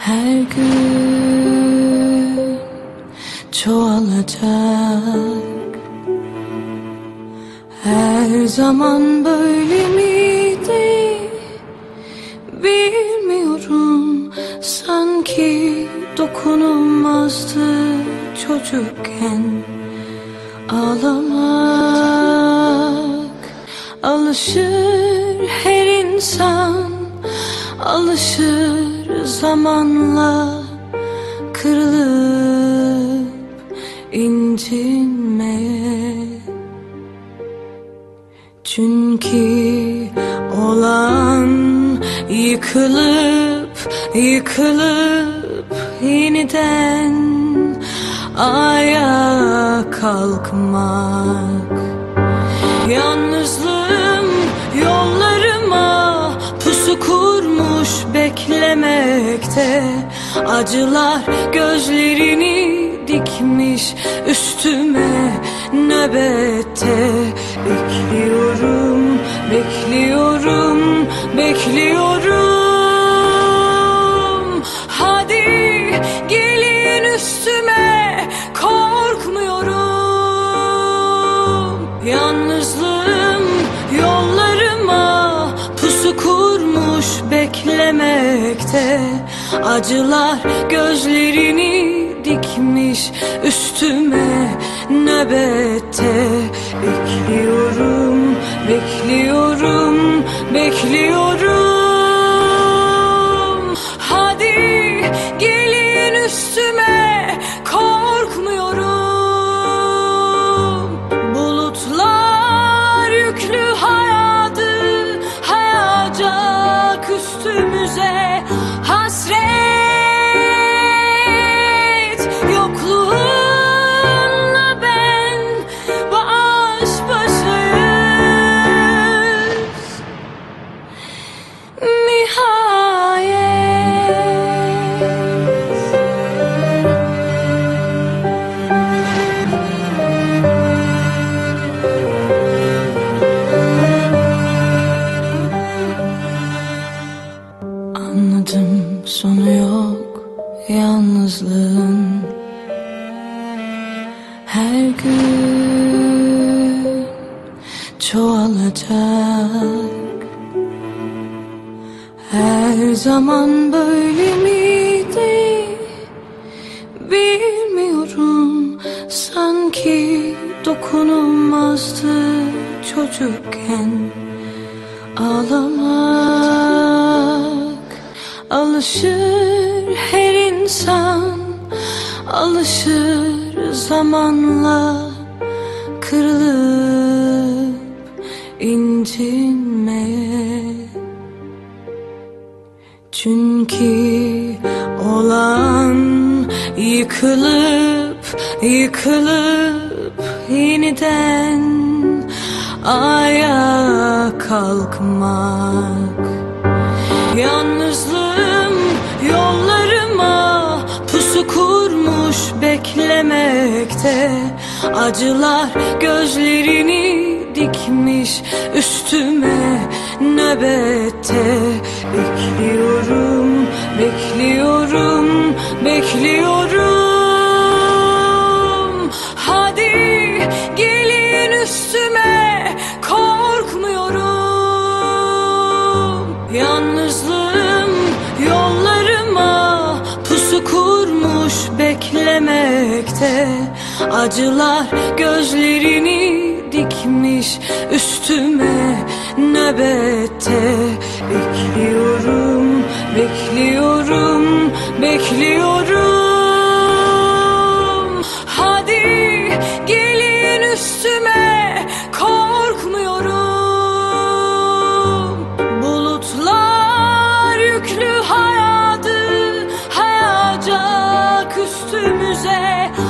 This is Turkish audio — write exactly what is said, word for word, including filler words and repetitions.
her gün çoğalacak. Her zaman böyle miydi bilmiyorum. Sanki dokunulmazdı çocukken. Ağlamak alışır her insan, alışır zamanla kırılıp incinmeye. Çünkü olan yıkılıp yıkılıp yeniden ayağa kalkmak. Yalnızlığım yollarıma pusu kurmuş beklemekte. Acılar gözlerini dikmiş üstüme nöbette. Bekliyorum, bekliyorum, bekliyorum. Hadi gelin üstüme, korkmuyorum. Yalnızlığım yollarıma pusu kurmuş beklemekte. Acılar gözlerini dikmiş üstüme nöbette. Bekliyorum, bekliyorum, bekliyorum. Hadi gelin üstüme, korkmuyorum. Bulutlar yüklü hayatı hayacak üstümüze. Hasret yokluğunla ben baş başayız. Anladım, sonu yok yalnızlığın. Her gün çoğalacak. Her zaman böyle miydi bilmiyorum. Sanki dokunulmazdı çocukken. Ağlamak alışır her insan, alışır zamanla kırılıp incinmeye. Çünkü olan yıkılıp yıkılıp yeniden ayağa kalkmak. Yalnızlığım yollarıma pusu kurmuş beklemekte. Acılar gözlerini dikmiş üstüme nöbette. Bekliyorum, bekliyorum, bekliyorum. Hadi gelin üstüme, korkmuyorum. Yalnızlığım yollarıma pusu kurmuş beklemekte. Acılar gözlerini dikmiş üstüme nöbette. Bekliyorum, bekliyorum, bekliyorum. Hadi gelin üstüme, korkmuyorum. Bulutlar yüklü hayatı hayacak üstümüze.